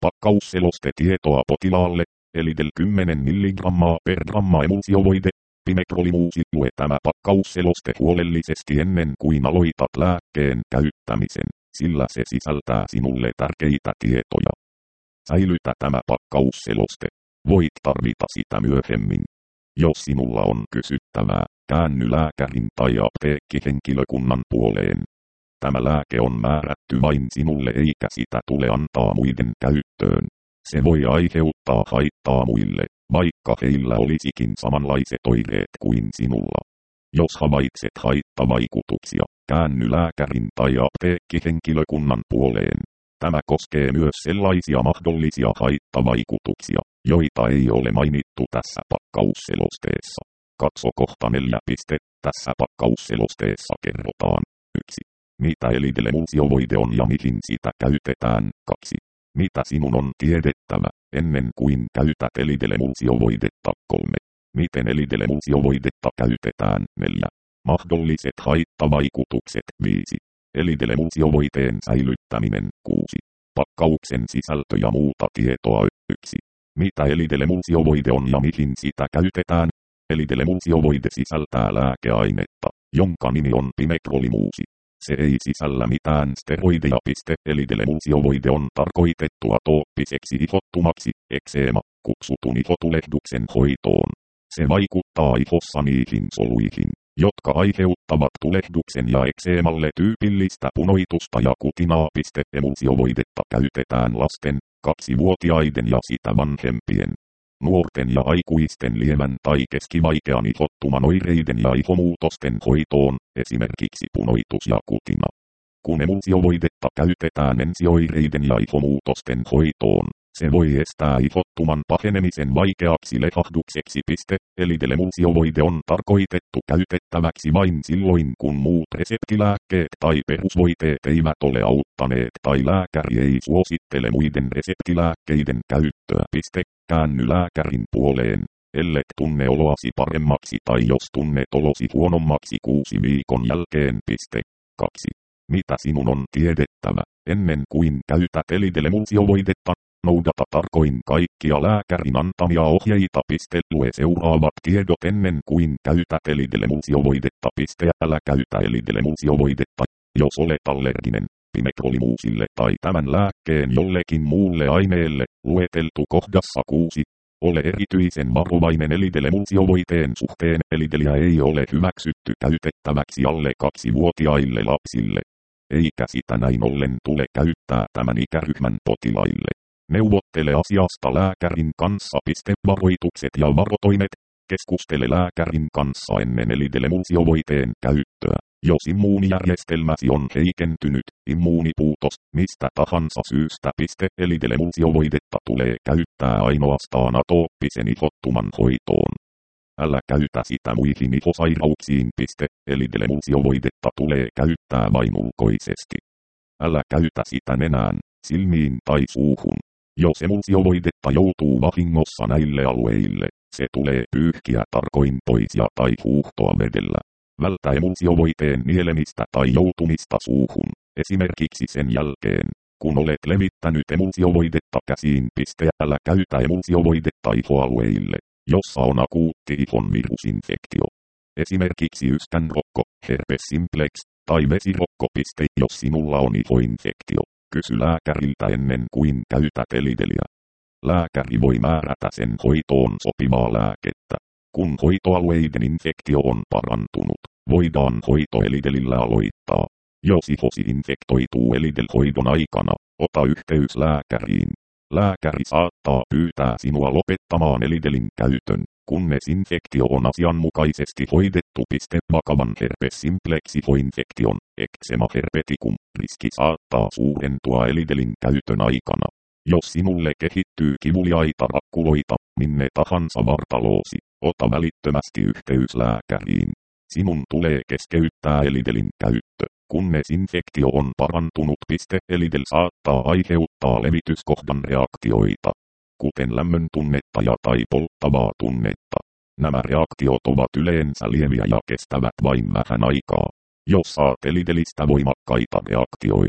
Pakkausselostetietoa potilaalle, Elidel 10 mg per gramma emulsiovoide. Pimekrolimuusi, lue tämä pakkausseloste huolellisesti ennen kuin aloitat lääkkeen käyttämisen, sillä se sisältää sinulle tärkeitä tietoja. Säilytä tämä pakkausseloste. Voit tarvita sitä myöhemmin. Jos sinulla on kysyttävää, käänny lääkärin tai apteekkihenkilökunnan puoleen. Tämä lääke on määrätty vain sinulle eikä sitä tule antaa muiden käyttöön. Se voi aiheuttaa haittaa muille, vaikka heillä olisikin samanlaiset oireet kuin sinulla. Jos havaitset haittavaikutuksia, käänny lääkärin tai apteekkihenkilökunnan puoleen. Tämä koskee myös sellaisia mahdollisia haittavaikutuksia, joita ei ole mainittu tässä pakkausselosteessa. Katso kohta 4. Tässä pakkausselosteessa kerrotaan 1. Mitä Elidel emulsiovoide on ja mihin sitä käytetään. 2. Mitä sinun on tiedettävä, ennen kuin käytät Elidel emulsiovoidetta. 3. Miten Elidel emulsiovoidetta käytetään. 4. Mahdolliset haittavaikutukset. 5. Elidel emulsiovoiteen säilyttäminen. 6. Pakkauksen sisältö ja muuta tietoa. 1. Mitä Elidel emulsiovoide on ja mihin sitä käytetään. Elidel emulsiovoide sisältää lääkeainetta, jonka nimi on pimekrolimuusi. Se ei sisällä mitään steroideja. Elidel emulsiovoide on tarkoitettu atooppiseksi ihottumaksi, ekseema, kutsutun ihotulehduksen hoitoon. Se vaikuttaa ihossa niihin soluihin, jotka aiheuttavat tulehduksen ja ekseemalle tyypillistä punoitusta ja kutinaa. Emulsiovoidetta käytetään lasten, 2-vuotiaiden ja sitä vanhempien, nuorten ja aikuisten lievän tai keskivaikean ihottuman oireiden ja ihomuutosten hoitoon, esimerkiksi punoitus ja kutina. Kun emulsiovoidetta käytetään ensioireiden ja ihomuutosten hoitoon, se voi estää ihottuman pahenemisen vaikeaksi lehahdukseksi. Elidel emulsiovoide on tarkoitettu käytettäväksi vain silloin kun muut reseptilääkkeet tai perusvoiteet eivät ole auttaneet tai lääkäri ei suosittele muiden reseptilääkkeiden käyttöä. Käänny lääkärin puoleen, ellet tunne oloasi paremmaksi tai jos tunnet olosi huonommaksi 6 viikon jälkeen. 2. Mitä sinun on tiedettävä, ennen kuin käytät Elidel emulsiovoidetta? Noudata tarkoin kaikkia lääkärin antamia ohjeita. Lue seuraavat tiedot ennen kuin käytät Elidel emulsiovoidetta. Älä käytä Elidel emulsiovoidetta, jos olet allerginen pimekrolimuusille tai tämän lääkkeen jollekin muulle aineelle, lueteltu kohdassa 6. Ole erityisen varovainen Elidel emulsiovoiteen suhteen. Elideliä ei ole hyväksytty käytettäväksi alle 2-vuotiaille lapsille, eikä sitä näin ollen tule käyttää tämän ikäryhmän potilaille. Neuvottele asiasta lääkärin kanssa. Varoitukset ja varotoimet. Keskustele lääkärin kanssa ennen Elidel emulsiovoiteen käyttöä. Jos immuunijärjestelmäsi on heikentynyt, immuunipuutos, mistä tahansa syystä. Elidel emulsiovoidetta tulee käyttää ainoastaan atooppisen ihottuman hoitoon. Älä käytä sitä muihin ihosairauksiin. Elidel emulsiovoidetta tulee käyttää vain ulkoisesti. Älä käytä sitä nenään, silmiin tai suuhun. Jos emulsiovoidetta joutuu vahingossa näille alueille, se tulee pyyhkiä tarkoin pois ja tai huuhtoa vedellä. Vältä emulsiovoiteen nielemistä tai joutumista suuhun, esimerkiksi sen jälkeen, kun olet levittänyt emulsiovoidetta käsiin. Älä käytä emulsiovoidetta ihoalueille, jossa on akuutti ihon virusinfektio. Esimerkiksi yskänrokko, herpes simplex tai vesirokko. Jos sinulla on ihoinfektio, kysy lääkäriltä ennen kuin käytät Elideliä. Lääkäri voi määrätä sen hoitoon sopivaa lääkettä. Kun hoitoalueiden infektio on parantunut, voidaan hoito Elidelillä aloittaa. Jos ihosi infektoituu Elidel-hoidon aikana, ota yhteys lääkäriin. Lääkäri saattaa pyytää sinua lopettamaan Elidelin käytön, kunnes infektio on asianmukaisesti hoidettu. Vakavan herpes simplex ihoinfektion, eczema herpeticum, riski saattaa suurentua Elidelin käytön aikana. Jos sinulle kehittyy kivuliaita rakkuloita, minne tahansa vartaloosi, ota välittömästi yhteys lääkäriin. Sinun tulee keskeyttää Elidelin käyttö, kunnes infektio on parantunut. Elidel saattaa aiheuttaa levityskohdan reaktioita, kuten lämmön tunnetta ja tai polttavaa tunnetta. Nämä reaktiot ovat yleensä lieviä ja kestävät vain vähän aikaa. Jos saat Elidelistä voimakkaita reaktioita,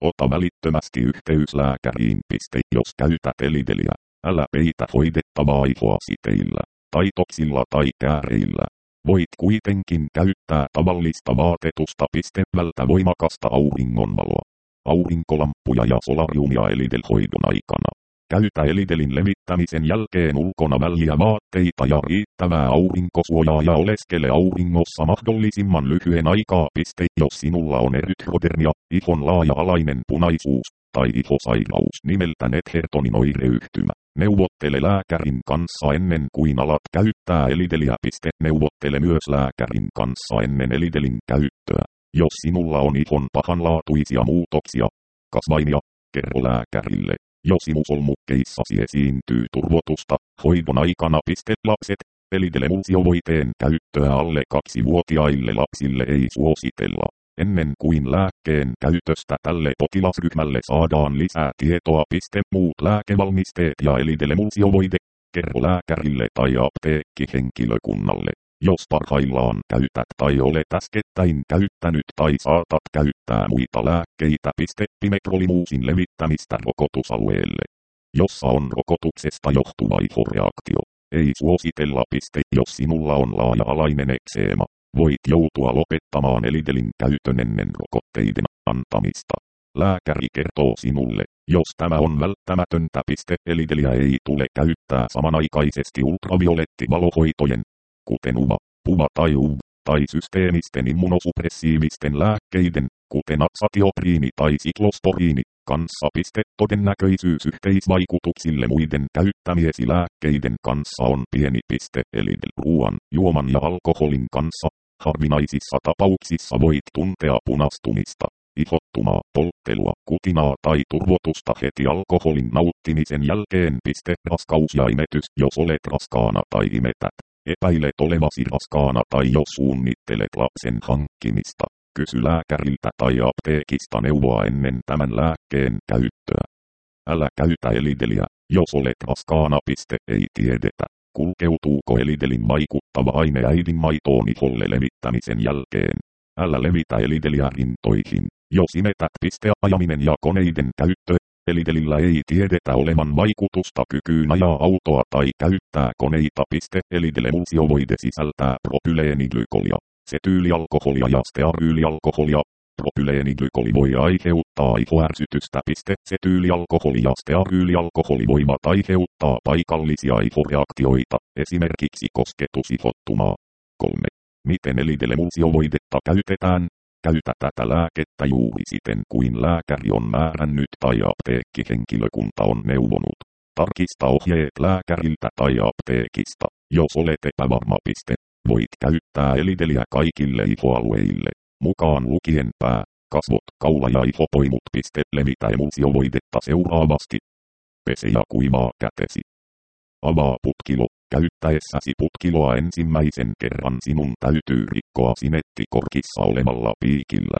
Ota välittömästi yhteys lääkäriin. Jos käytät elideliä, älä peitä hoidettavaa ihoasi teillä, taitoksilla tai kääreillä. Voit kuitenkin käyttää tavallista vaatetusta. Vältä voimakasta auringonvaloa, aurinkolampuja ja solariumia elidelhoidon aikana. Käytä elidelin levittämisen jälkeen ulkona väliä vaatteita ja riittävää aurinkosuojaa ja oleskele auringossa mahdollisimman lyhyen aikaa. Jos sinulla on erythrodermia, ihon laaja-alainen punaisuus, tai ihosairaus nimeltä Nethertonin oireyhtymä, neuvottele lääkärin kanssa ennen kuin alat käyttää elideliä. Neuvottele myös lääkärin kanssa ennen elidelin käyttöä. Jos sinulla on ihon pahanlaatuisia muutoksia, kasvainia, kerro lääkärille. Jos imusolmukkeissasi esiintyy turvotusta, hoidon aikana. Lapset, elidelemulsiovoiteen käyttöä alle 2-vuotiaille lapsille ei suositella. Ennen kuin lääkkeen käytöstä tälle potilasryhmälle saadaan lisää tietoa. Muut lääkevalmisteet ja elidelemulsiovoide, kerro lääkärille tai apteekkihenkilökunnalle. Jos parhaillaan käytät tai olet äskettäin käyttänyt tai saatat käyttää muita lääkkeitä. Pimetrolimuusin levittämistä rokotusalueelle, jossa on rokotuksesta johtuva ihoreaktio, ei suositella. Jos sinulla on laaja-alainen ekseema, voit joutua lopettamaan elidelin käytön ennen rokotteiden antamista. Lääkäri kertoo sinulle, jos tämä on välttämätöntä. Elideliä ei tule käyttää samanaikaisesti ultraviolettivalohoitojen, kuten UVA, PUVA tai UV, tai systeemisten immunosupressiivisten lääkkeiden, kuten aksatiopriini tai siklosporiini, kanssa. Todennäköisyys yhteisvaikutuksille muiden käyttämiesi lääkkeiden kanssa on pieni. Elidel ruoan, juoman ja alkoholin kanssa. Harvinaisissa tapauksissa voit tuntea punastumista, ihottumaa, polttelua, kutinaa tai turvotusta heti alkoholin nauttimisen jälkeen. Raskaus ja imetys. Jos olet raskaana tai imetät, epäilet olevasi raskaana tai jos suunnittelet lapsen hankkimista, kysy lääkäriltä tai apteekista neuvoa ennen tämän lääkkeen käyttöä. Älä käytä elideliä, jos olet raskaana. Ei tiedetä, kulkeutuuko elidelin vaikuttava aine äidin maitoon iholle levittämisen jälkeen. Älä levitä elideliä rintoihin, jos imetät. Ajaminen ja koneiden käyttö. Elidelillä ei tiedetä olevan vaikutusta kykyyn ajaa autoa tai käyttää koneita. Elidelemulsiovoide sisältää propyleeniglykolia, setyylialkoholia ja stearyylialkoholia. Propyleeniglikoli voi aiheuttaa ihoärsytystä. Setyylialkoholi ja stearyylialkoholi voivat aiheuttaa paikallisia ihoreaktioita, esimerkiksi kosketusihottumaa. 3. Miten elidelemulsiovoidetta käytetään? Käytä tätä lääkettä juuri siten kuin lääkäri on määrännyt tai apteekkihenkilökunta on neuvonut. Tarkista ohjeet lääkäriltä tai apteekista, jos olet epävarma. Voit käyttää elideliä kaikille ihoalueille, mukaan lukien pää, kasvot, kaula ja ihopoimut. Levitä emulsiovoidetta seuraavasti. Pese ja kuivaa kätesi. Avaa putkilo. Käyttäessäsi putkiloa ensimmäisen kerran sinun täytyy rikkoa sinetti korkissa olevalla piikillä.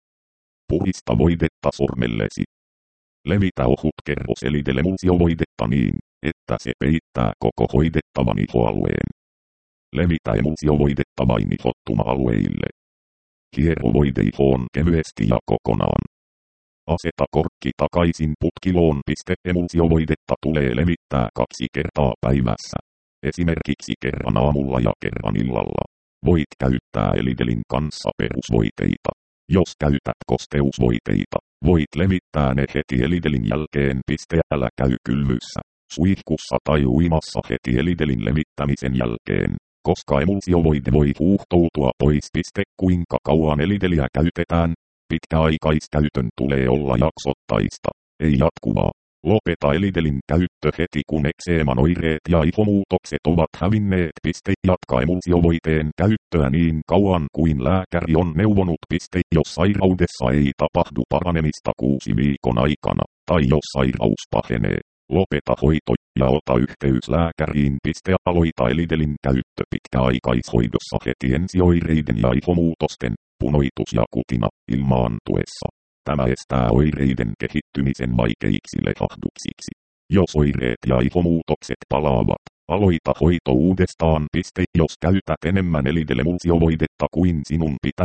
Purista voidetta sormellesi. Levitä ohut kerros elidelemulsiovoidetta niin, että se peittää koko hoidettavan ihoalueen. Levitä emulsiovoidetta vain ihottuma-alueille. Hiero voide ihoon kevyesti ja kokonaan. Aseta korkki takaisin putkiloon. Emulsiovoidetta tulee levittää 2 kertaa päivässä. Esimerkiksi kerran aamulla ja kerran illalla. Voit käyttää elidelin kanssa perusvoiteita. Jos käytät kosteusvoiteita, voit levittää ne heti elidelin jälkeen. Älä käy kylvyssä, suihkussa tai uimassa heti elidelin levittämisen jälkeen, koska emulsiovoide voi huuhtoutua pois. Kuinka kauan elideliä käytetään? Pitkäaikaiskäytön tulee olla jaksottaista, ei jatkuvaa. Lopeta elidelin käyttö heti kun ekseeman oireet ja ihomuutokset ovat hävinneet. Jatka emulsiovoiteen käyttöä niin kauan kuin lääkäri on neuvonut. Jos sairaudessa ei tapahdu paranemista 6 viikon aikana, tai jos sairaus pahenee, lopeta hoito ja ota yhteys lääkäriin. Aloita elidelin käyttö pitkäaikaishoidossa heti ensioireiden ja ihomuutosten, punoitus ja kutina, ilmaantuessa. Tämä estää oireiden kehittymisen vaikeiksi lehahduksiksi. Jos oireet ja ihomuutokset palaavat, aloita hoito uudestaan. Jos käytät enemmän elidelemulsiovoidetta kuin sinun pitäisi,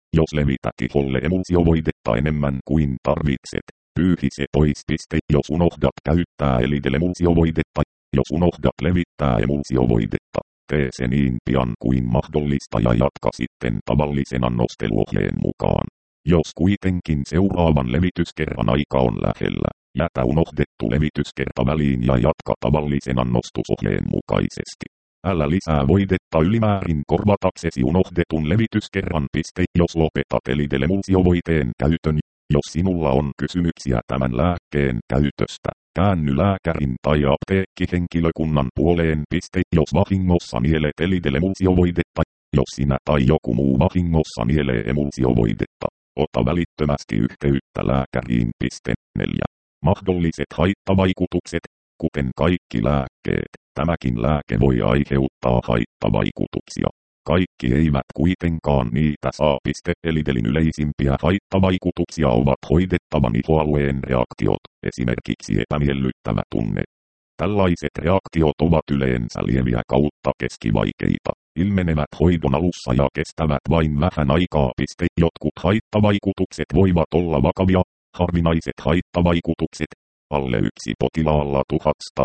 Jos levität iholle emulsiovoidetta enemmän kuin tarvitset, pyyhi se pois. Jos unohdat käyttää elitelemulsiovoidetta, jos unohdat levittää emulsiovoidetta, tee se niin pian kuin mahdollista ja jatka sitten tavallisen annosteluohjeen mukaan. Jos kuitenkin seuraavan levityskerran aika on lähellä, jätä unohdettu levityskerta väliin ja jatka tavallisen annostusohjeen mukaisesti. Älä lisää voidetta ylimäärin korvataksesi unohdetun levityskerran. Jos lopetat elitelemulsiovoiteen käytön, jos sinulla on kysymyksiä tämän lääkkeen käytöstä, käänny lääkärin tai apteekkihenkilökunnan puoleen. Jos vahingossa nielet elitelemulsiovoidetta, jos sinä tai joku muu vahingossa nielee emulsiovoidetta, ota välittömästi yhteyttä lääkäriin. 4. Mahdolliset haittavaikutukset. Kuten kaikki lääkkeet, tämäkin lääke voi aiheuttaa haittavaikutuksia. Kaikki eivät kuitenkaan niitä saa. Elitelin yleisimpiä haittavaikutuksia ovat hoidettavan ihoalueen reaktiot, esimerkiksi epämiellyttävä tunne. Tällaiset reaktiot ovat yleensä lieviä kautta keskivaikeita, ilmenevät hoidon alussa ja kestävät vain vähän aikaa. Jotkut haittavaikutukset voivat olla vakavia, harvinaiset haittavaikutukset, alle 1 potilaalla 1000.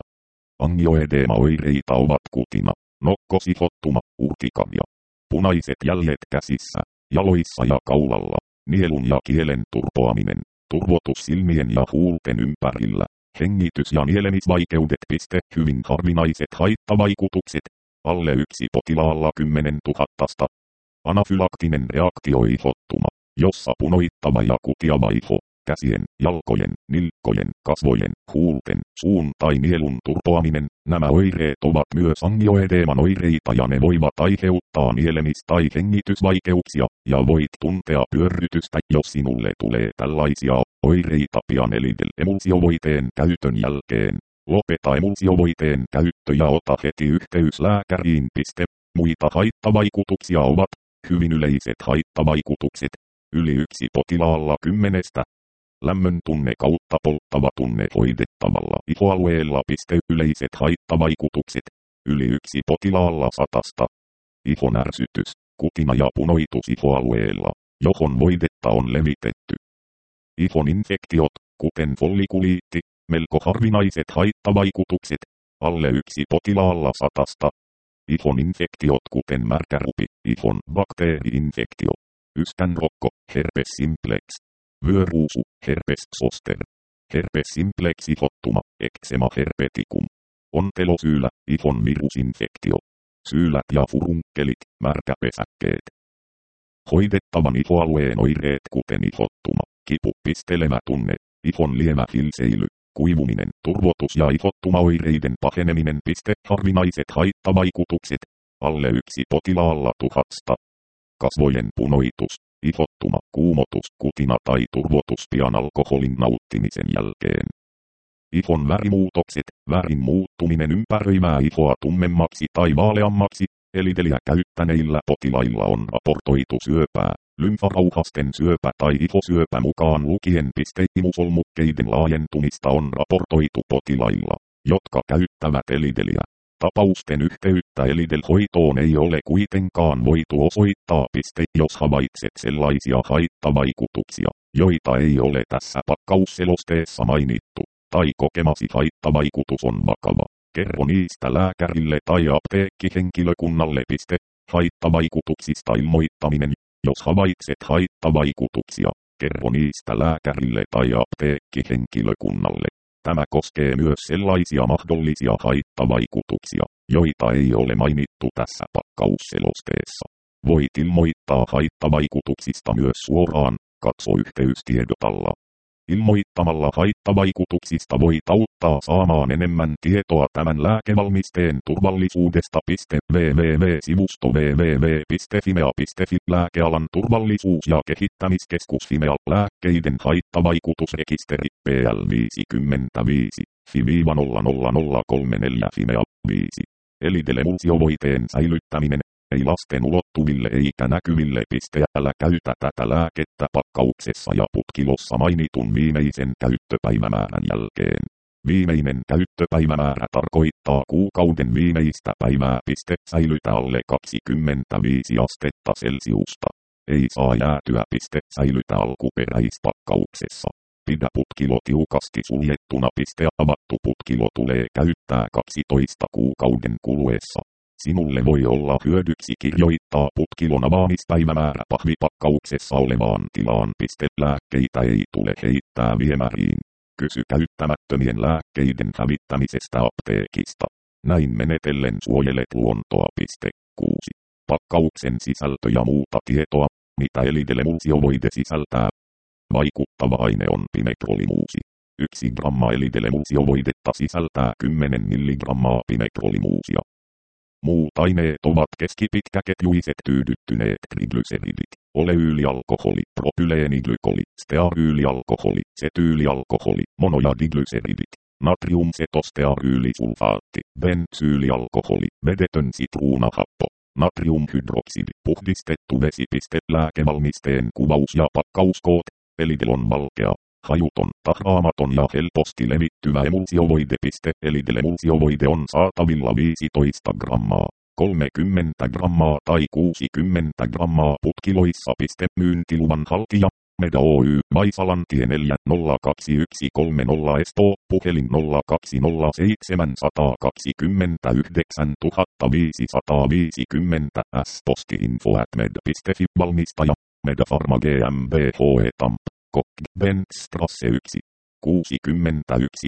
Angioedeema-oireita ovat kutina, nokkosihottuma, urtikaria, punaiset jäljet käsissä, jaloissa ja kaulalla, nielun ja kielen turpoaminen, turvotus silmien ja huulten ympärillä, hengitys- ja nielemisvaikeudet. Hyvin harvinaiset haittavaikutukset, alle 1 potilaalla 10 000. Anafylaktinen reaktio ihottuma, jossa punoittava ja kutiava iho, käsien, jalkojen, nilkkojen, kasvojen, huulten, suun tai nielun turpoaminen. Nämä oireet ovat myös angioedeeman oireita ja ne voivat aiheuttaa nielemis- tai hengitysvaikeuksia, ja voit tuntea pyörrytystä, jos sinulle tulee tällaisia oireita pian emulsiovoiteen käytön jälkeen. Lopeta emulsiovoiteen käyttö ja ota heti yhteys lääkäriin. Muita haittavaikutuksia ovat hyvin yleiset haittavaikutukset, yli 1 potilaalla 10. Lämmön tunne kautta polttava tunne hoidettavalla ihoalueella. Yleiset haittavaikutukset, yli 1 potilaalla 100. Ihonärsytys, kutina ja punoitus ihoalueella, johon voidetta on levitetty. Ihon infektiot, kuten follikuliitti, melko harvinaiset haittavaikutukset, alle 1 potilaalla 100. Ihon infektiot kuten märkärupi, ihon bakteeri-infektio, yskänrokko, herpes simplex, vyöruusu, herpes zoster, herpes simplex ihottuma, eczema herpeticum, ontelosyylä, ihon virusinfektio, syylät ja furunkelit, märkäpesäkkeet. Hoidettavan ihoalueen oireet kuten ihottuma, kipu, pistelevä tunne, ihon lievä hilseily, kuivuminen, turvotus ja ihottumaoireiden paheneminen. Harvinaiset haittavaikutukset, alle 1 potilaalla 1000. Kasvojen punoitus, ihottuma, kuumotus, kutina tai turvotus pian alkoholin nauttimisen jälkeen. Ihon värimuutokset, värin muuttuminen ympäröivää ihoa tummemmaksi tai vaaleammaksi, eliteliä käyttäneillä potilailla on raportoitu syöpää, lymfarauhasten syöpä tai ihosyöpä mukaan lukien. Imusolmukkeiden laajentumista on raportoitu potilailla, jotka käyttävät eliteliä. Tapausten yhteyttä elidelhoitoon ei ole kuitenkaan voitu osoittaa. Jos havaitset sellaisia haittavaikutuksia, joita ei ole tässä pakkausselosteessa mainittu, tai kokemasi haittavaikutus on vakava, kerro niistä lääkärille tai apteekkihenkilökunnalle. Haittavaikutuksista ilmoittaminen. Jos havaitset haittavaikutuksia, kerro niistä lääkärille tai apteekkihenkilökunnalle. Tämä koskee myös sellaisia mahdollisia haittavaikutuksia, joita ei ole mainittu tässä pakkausselosteessa. Voit ilmoittaa haittavaikutuksista myös suoraan, katso yhteystiedot alla. Ilmoittamalla haittavaikutuksista voit auttaa saamaan enemmän tietoa tämän lääkevalmisteen turvallisuudesta. www.sivusto www.fimea.fi Lääkealan turvallisuus- ja kehittämiskeskus Fimea lääkkeiden haittavaikutusrekisteri PL55 FI-00034 Fimea 5. Elitelemulsiovoiteen säilyttäminen ei lasten ulottuville eikä näkyville. Älä käytä tätä lääkettä pakkauksessa ja putkilossa mainitun viimeisen käyttöpäivämäärän jälkeen. Viimeinen käyttöpäivämäärä tarkoittaa kuukauden viimeistä päivää. Säilytä alle 25 astetta Celsiusta. Ei saa jäätyä. Säilytä alkuperäispakkauksessa. Pidä putkilo tiukasti suljettuna. Avattu putkilo tulee käyttää 12 kuukauden kuluessa. Sinulle voi olla hyödyksi kirjoittaa putkilon avaamispäivämäärä pahvipakkauksessa olevaan tilaan. Lääkkeitä ei tule heittää viemäriin. Kysy käyttämättömien lääkkeiden hävittämisestä apteekista. Näin menetellen suojelet luontoa. 6. Pakkauksen sisältö ja muuta tietoa, mitä elidelemuusiovoide sisältää. Vaikuttava aine on pimekrolimuusi. 1 gramma elidelemuusiovoidetta sisältää 10 milligrammaa pimekrolimuusia. Muut aineet ovat keskipitkäketjuiset tyydyttyneet triglyseridit, oleylialkoholi, propyleeniglycoli, stearyylialkoholi, setyylialkoholi, mono- ja diglyseridit, natriumsetostearyylisulfaatti, bensyylialkoholi, vedetön sitruunahappo, natriumhydroksidi, puhdistettu vesi. Lääkevalmisteen kuvaus ja pakkauskoot. Elidel on valkea, hajuton, tahraamaton ja helposti levittyvä emulsiovoide. Elidel-emulsiovoide on saatavilla 15 grammaa, 30 grammaa tai 60 grammaa putkiloissa. Myyntiluvan haltija, Meda Oy, Vaisalantien 4-02130 Espoo, puhelin 0207 550 S. Posti-info@med.fi. Valmistaja, Meda Pharma GmbH Tamp, Kok, Bentstrasse 1. 61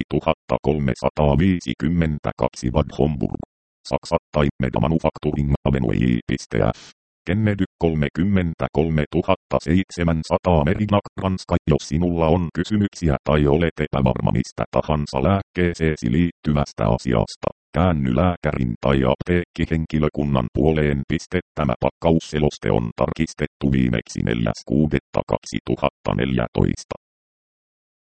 352 Bad Homburg. Saksattain Meda Manufacturing Avenue J.F. Kennedy 33 700 Merignac Ranska. Jos sinulla on kysymyksiä tai olet epävarma mistä tahansa lääkkeeseesi liittyvästä asiasta, käänny lääkärin tai apteekkihenkilökunnan puoleen. Tämä pakkausseloste on tarkistettu viimeksi 4.6.2014.